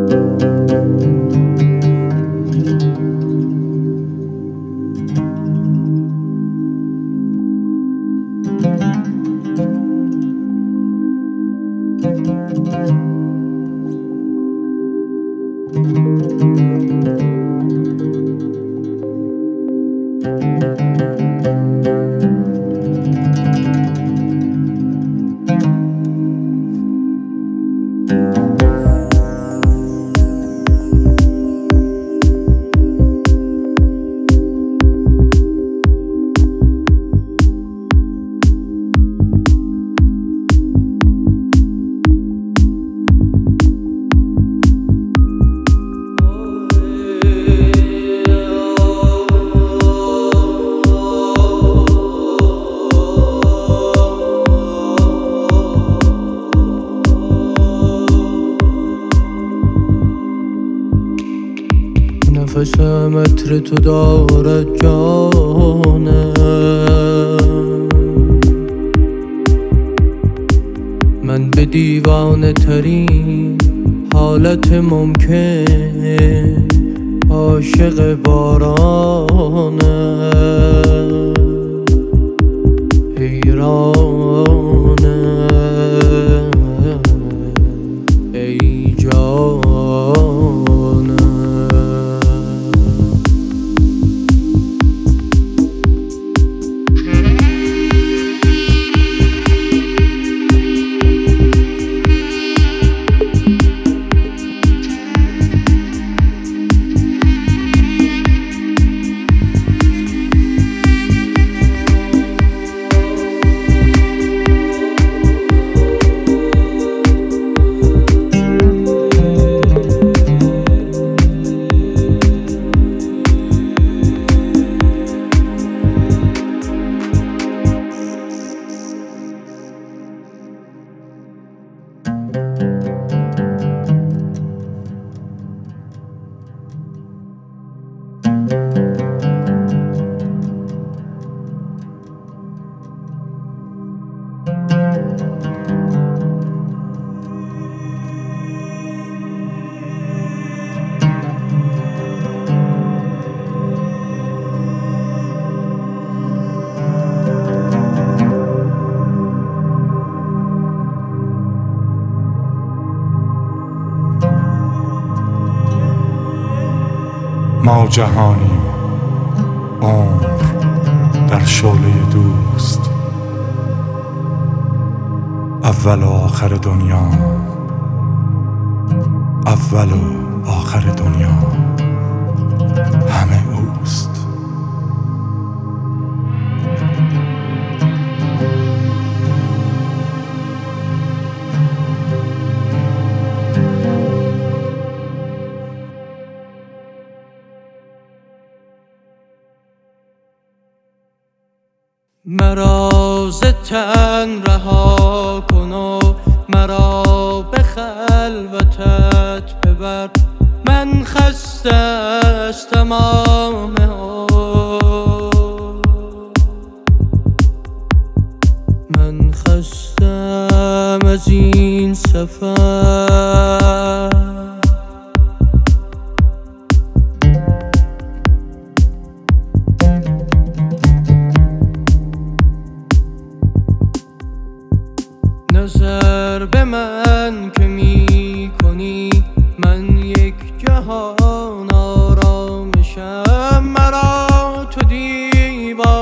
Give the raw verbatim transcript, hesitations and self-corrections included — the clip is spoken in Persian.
نفس متر تو دارد جانم، من به دیوانه ترین حالت ممکن عاشق بارانم. حیرانم ای جانم. ما جهانیم عمر در شعله دوست، اول و آخر دنیا، اول و آخر دنیا همه اوست. مرا ز تن رها کن و مرا به خلوتت ببر، من خسته از تمام عمر، من خستم از این سفر. نظر به من که می کنی، من یک جهان آرامشم، مرا تو دیوار